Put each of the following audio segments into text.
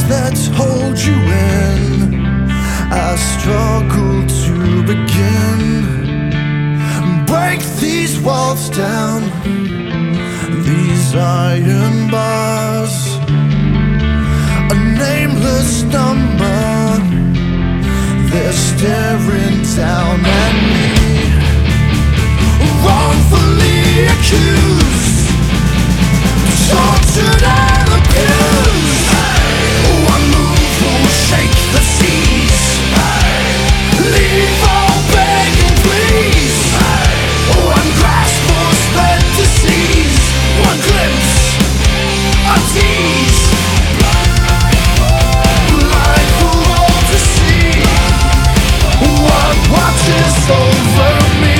that hold you in, I struggle to begin. Break these walls down, these iron bars. A nameless number, they're staring down at me. Wrongfully accused, tortured and abused. One move will shake the seas, leave all begging please. One grasp will spread disease, one glimpse, a tease. Blind for all to see what watches over me.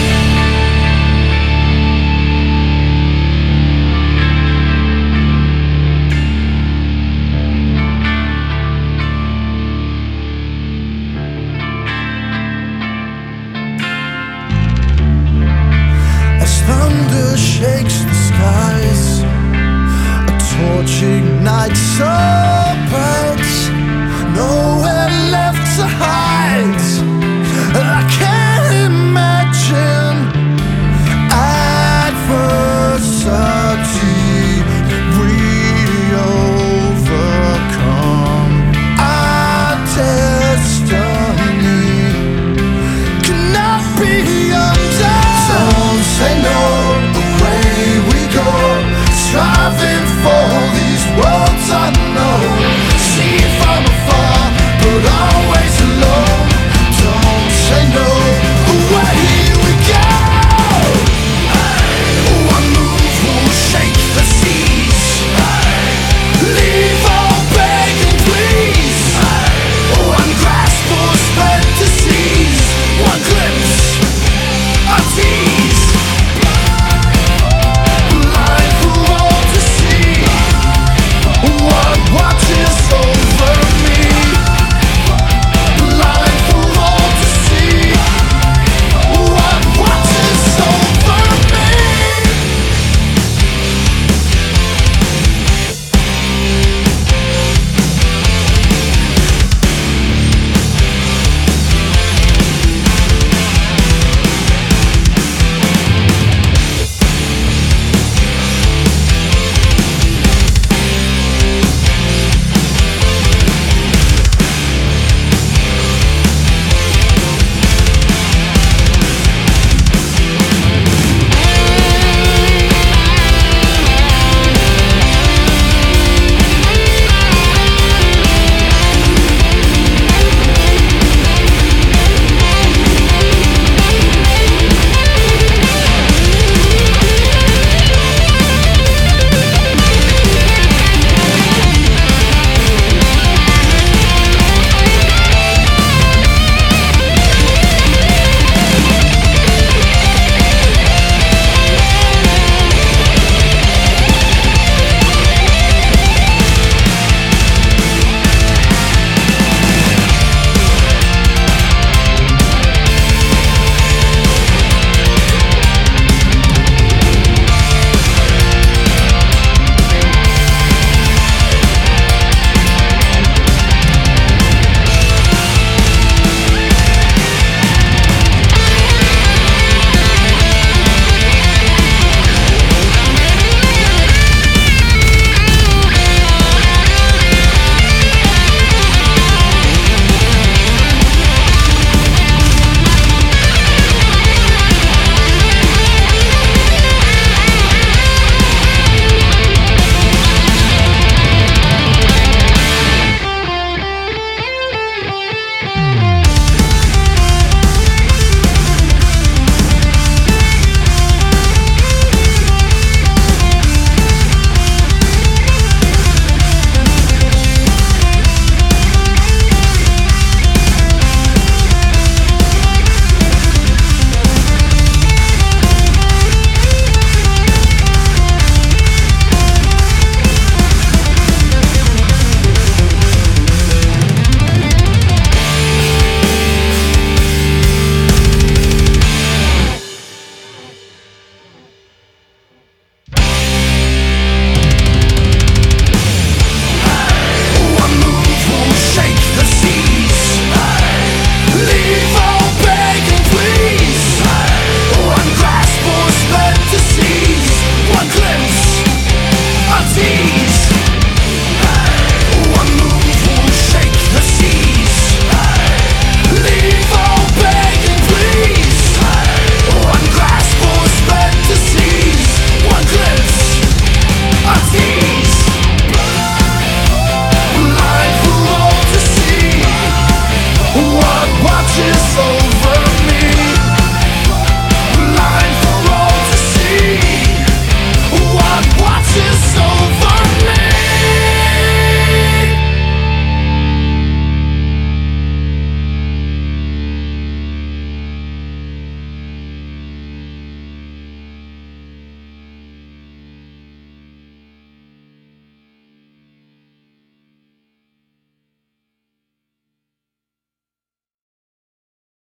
Thunder shakes the skies, a torch ignites so bright, nowhere left to hide. I can't imagine adversity we overcome. Our destiny cannot be undone. Don't say no, away we go, striving for these worlds unknown. See from afar, but